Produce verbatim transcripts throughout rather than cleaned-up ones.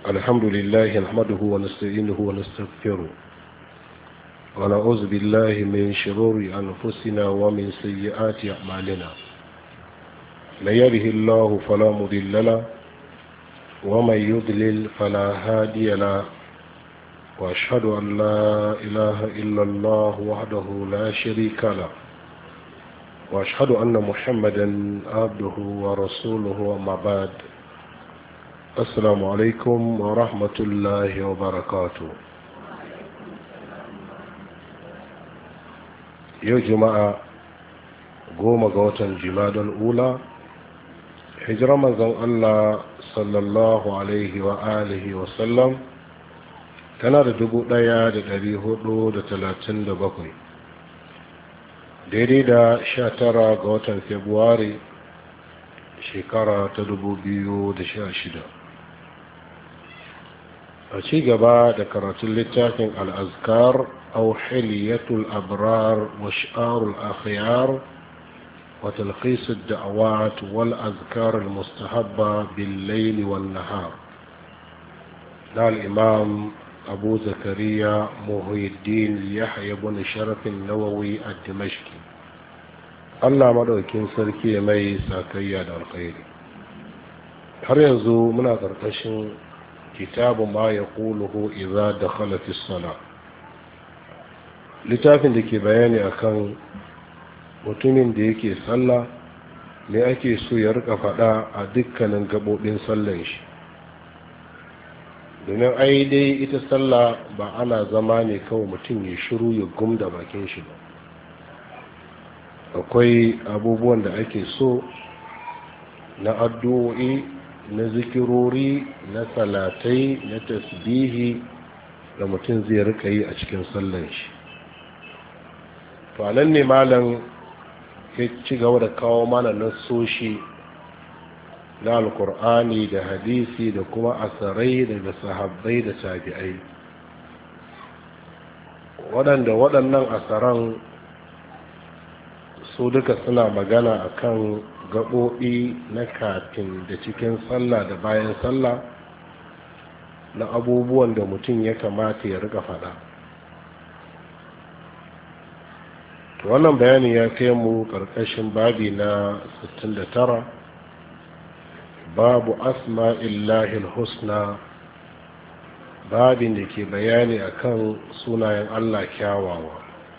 الحمد لله نحمده ونستعينه ونستغفره ونعوذ بالله من شرور أنفسنا ومن سيئات أعمالنا. من يهده الله فلا مضل له ومن يضلل فلا هادي له، وأشهد أن لا إله إلا الله وحده لا شريك له، وأشهد أن محمدا عبده ورسوله. وما بعد، السلام عليكم ورحمة الله وبركاته. يا جماعة قوم قوتا جماد الأولى هجرة من الله صلى الله عليه وآله وسلم tana da dubu ɗaya da ɗari hudu da talatin da bakwai, daidai da sha tara ga watan Fabrairu shekara ta dubu biyu da sha shida. A ci gaba da karatun littafin al'azkar au hiliyatul abrar wa sha'arul akhyar wa talqisud da'awat wal azkar al mustahabba bil layl wan nahar na al-imam أبو زكريا محي الدين يحيى بن شرف النووي الدمشقي. الله مدوكين سركي مي ساكيا دا الخير. har yanzu muna ƙarƙashin kitabu ma ya ƙuluhu idza dakhalat as-sala, littafin da ke bayani akan mutumin da yake sallah me ake so ya rika faɗa a dukkanin gabobin sallan shi. domin ai dai ita sallah ba ana zama ne kawai mutum ya shiru ya gumda bakin shi ba. akwai abubuwan da ake so na addu'o'i, na zikirori, na salatai, na tasbihi da mutum zai rika yi a cikin sallan shi. to anan ne malam ya ci gaba da kawo mana nasoshi na alkur'ani da hadisi da kuma asarai daga sahabbai da tabi'ai, waɗanda waɗannan asaran su duka suna magana akan gaɓoɓi na kafin da cikin sallah da bayan sallah na abubuwan da mutum ya kamata ya rika faɗa. to wannan bayani ya kai mu ƙarƙashin babi na sittin da tara, babu asma'illahil husna, babin da ke bayani akan sunayen Allah kyawawa.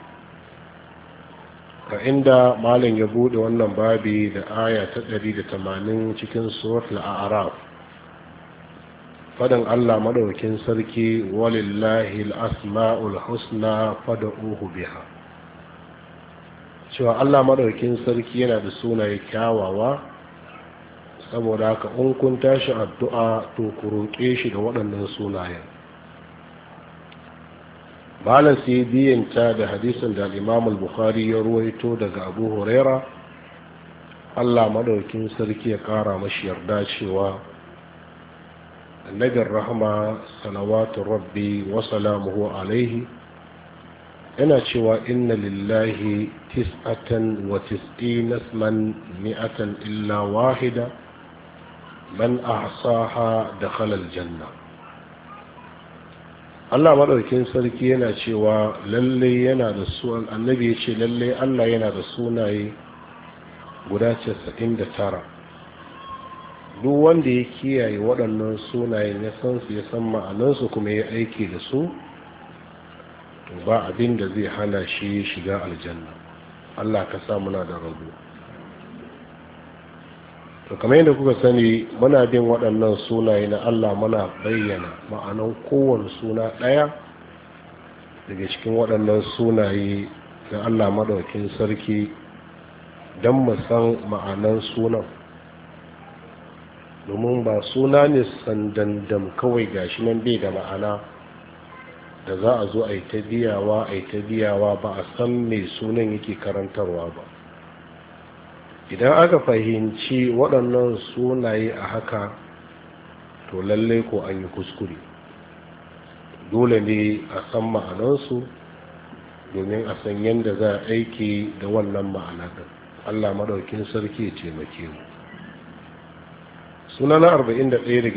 ka inda malam ya bude wannan babi da aya ta ɗari da tamanin cikin suratul a'raf, fadan Allah madaukakin sarki walillahi al-asma'ul husna fad'uhu biha, cewa Allah madaukakin sarki yana da sunaye kyawawa, saboda haka in kun tashi addu'a to ku roƙe shi da waɗannan sunayen. malam sai biyanta da hadisin da al-Imam al-Bukhari ya ruwaito daga Abu Huraira, Allah madaukin sarki ya ƙara mashi yarda, cewa annabin rahma salawatu rabbi wa salamuhu alaihi yana cewa inna lillahi tis'atan wa tis'ina isman mi'atan illa wahida man ahsaha dakhala aljanna. Allah madaukakin sarki yana cewa lalle yana da su annabi yace lalle Allah yana da sunaye guda casa'in da tara. duk wanda ya kiyaye waɗannan sunayen ya san su ya san ma'anansu kuma ya aiki da su, to ba abin da zai hana shi shiga aljanna. Allah ka sa muna da rabo. to kamar yadda kuka sani muna bin waɗannan sunaye na Allah, muna bayyana ma'anan kowane suna ɗaya daga cikin waɗannan sunaye na Allah madaukakin sarki don mu san ma'anan sunan, domin ba suna ne sandandam kawai gashi nan bai da ma'ana da za a zo a yi ta biyawa a yi ta biyawa ba a san mai sunan yake karantarwa ba. idan aka fahimci waɗannan sunaye a haka, to lallai ko an yi kuskure. dole ne a san ma'anansu domin a san yadda za a aiki da wannan ma'ana ɗin. Allah madaukin sarki ya taimake mu. suna na arba'in da ɗaya